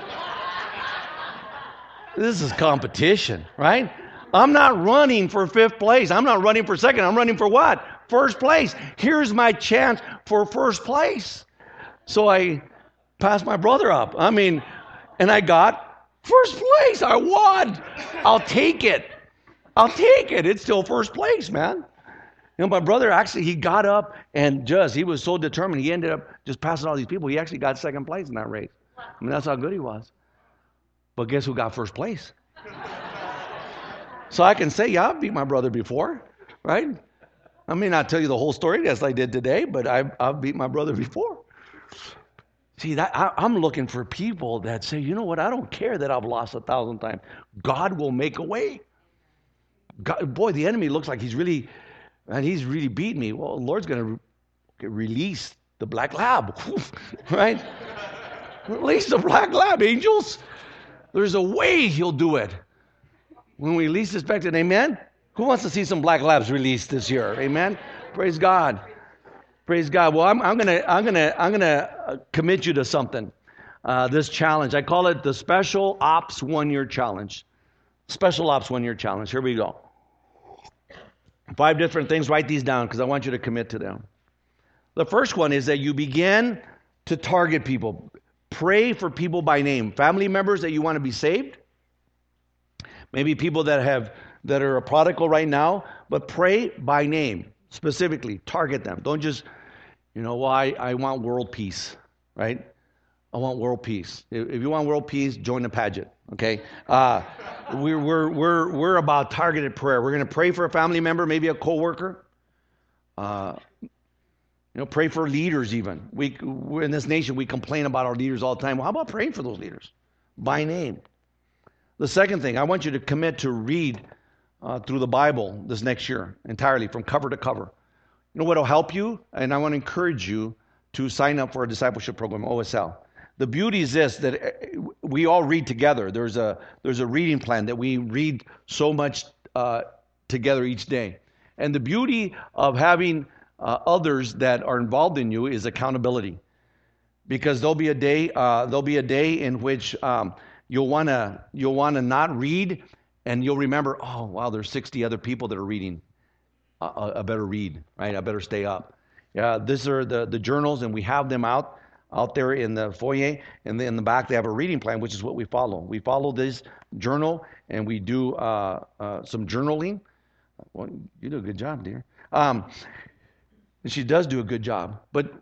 A: This is competition, right? I'm not running for fifth place. I'm not running for second. I'm running for what? First place. Here's my chance for first place. So I passed my brother up. I mean, and I got first place. I won. I'll take it. I'll take it. It's still first place, man. You know, my brother actually, he got up and just, he was so determined. He ended up just passing all these people. He actually got second place in that race. I mean, that's how good he was. But guess who got first place? So I can say, yeah, I've beat my brother before, right? I may not tell you the whole story as I did today, but I've, I've beat my brother before. See, that I, I'm looking for people that say, you know what, I don't care that I've lost a thousand times. God will make a way. God, boy, the enemy looks like he's really, and he's really beating me. Well, the Lord's going to re- release the black lab, right? Release the black lab, angels. There's a way he'll do it. When we least expect it, amen? Who wants to see some black labs released this year? Amen? Praise God. Praise God. Well, I'm, I'm gonna, I'm gonna, I'm gonna commit you to something. Uh, this challenge, I call it the Special Ops One Year Challenge. Special Ops One Year Challenge. Here we go. Five different things. Write these down because I want you to commit to them. The first one is that you begin to target people. Pray for people by name. Family members that you want to be saved. Maybe people that have that are a prodigal right now, but pray by name specifically. Target them. Don't just, you know, well, I, I want world peace, right? I want world peace. If you want world peace, join the pageant, okay? Uh, we're, we're, we're, we're about targeted prayer. We're going to pray for a family member, maybe a coworker. Uh, you know, pray for leaders even. We, we're in this nation, we complain about our leaders all the time. Well, how about praying for those leaders by name? The second thing, I want you to commit to read uh, through the Bible this next year entirely from cover to cover. You know what will help you? And I want to encourage you to sign up for a discipleship program, O S L. The beauty is this, that we all read together. There's a there's a reading plan that we read so much uh, together each day. And the beauty of having uh, others that are involved in you is accountability. Because there'll be a day, uh, there'll be a day in which um, You'll want to you'll want to not read, and you'll remember, oh, wow, there's sixty other people that are reading. I, I better read, right? I better stay up. Yeah, these are the, the journals, and we have them out out there in the foyer, and then in the back they have a reading plan, which is what we follow. We follow this journal, and we do uh, uh, some journaling. Well, you do a good job, dear. Um, and she does do a good job. But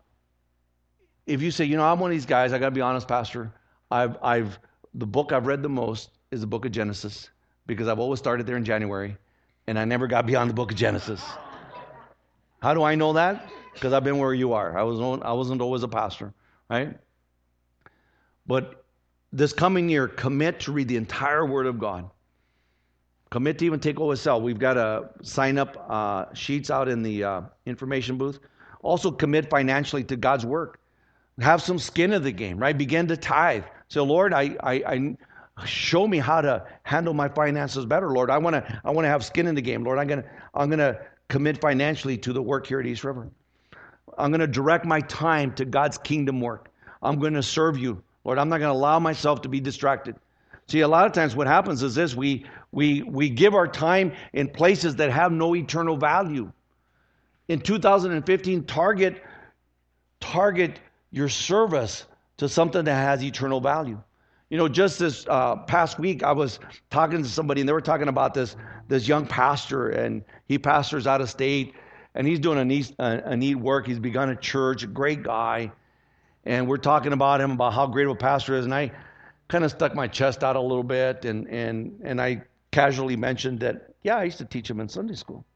A: if you say, you know, I'm one of these guys, I got to be honest, Pastor. I've I've the book I've read the most is the book of Genesis, because I've always started there in January, and I never got beyond the book of Genesis. How do I know that? Because I've been where you are. I was I wasn't always a pastor, right? But this coming year, commit to read the entire Word of God. Commit to even take O S L. We've got a sign up uh, sheets out in the uh, information booth. Also commit financially to God's work. Have some skin in the game, right? Begin to tithe. Say, Lord, I, I, I show me how to handle my finances better, Lord. I want to I want to have skin in the game, Lord. I'm gonna I'm gonna commit financially to the work here at East River. I'm going to direct my time to God's kingdom work. I'm going to serve you, Lord. I'm not going to allow myself to be distracted. See, a lot of times what happens is this: we we we give our time in places that have no eternal value. In two thousand fifteen, target target your service to something that has eternal value. You know, just this uh, past week, I was talking to somebody, and they were talking about this this young pastor, and he pastors out of state, and he's doing a neat, a, a neat work. He's begun a church, a great guy, and we're talking about him, about how great of a pastor is, and I kind of stuck my chest out a little bit, and and and I casually mentioned that, yeah, I used to teach him in Sunday school.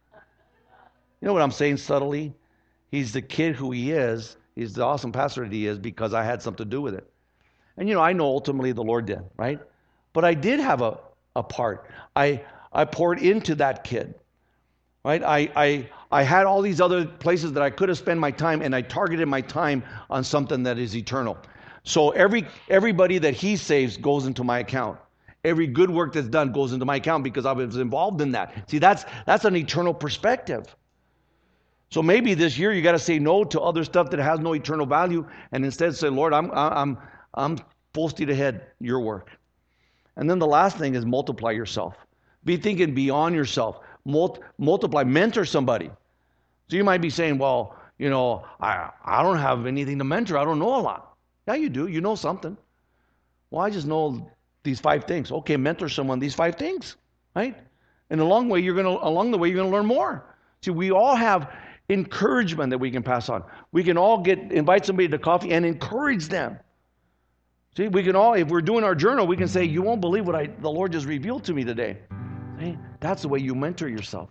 A: You know what I'm saying subtly? He's the kid who he is. He's the awesome pastor that he is because I had something to do with it. And, you know, I know ultimately the Lord did, right? But I did have a, a part. I I poured into that kid, right? I, I I had all these other places that I could have spent my time, and I targeted my time on something that is eternal. So every everybody that he saves goes into my account. Every good work that's done goes into my account because I was involved in that. See, that's that's an eternal perspective. So maybe this year you got to say no to other stuff that has no eternal value, and instead say, Lord, I'm I'm I'm full speed ahead, your work. And then the last thing is multiply yourself. Be thinking beyond yourself. Mult- multiply, mentor somebody. So you might be saying, well, you know, I I don't have anything to mentor. I don't know a lot. Yeah, you do. You know something. Well, I just know these five things. Okay, mentor someone these five things, right? And along the way, you're gonna along the way you're gonna learn more. See, we all have encouragement that we can pass on. We can all get invite somebody to coffee and encourage them. See, we can all, if we're doing our journal, we can say, you won't believe what I the Lord just revealed to me today. See, that's the way you mentor yourself.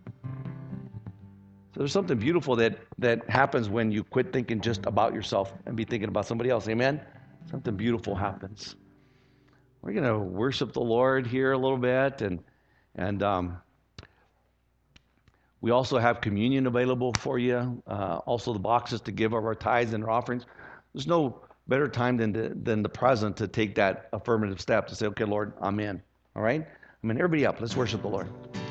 A: So there's something beautiful that that happens when you quit thinking just about yourself and be thinking about somebody else. Amen? Something beautiful happens. We're going to worship the Lord here a little bit, and and um, we also have communion available for you. Uh, also the boxes to give of our tithes and our offerings. There's no better time than to, than the present to take that affirmative step to say, okay, Lord, I'm in. All right? I mean, everybody up. Let's worship the Lord.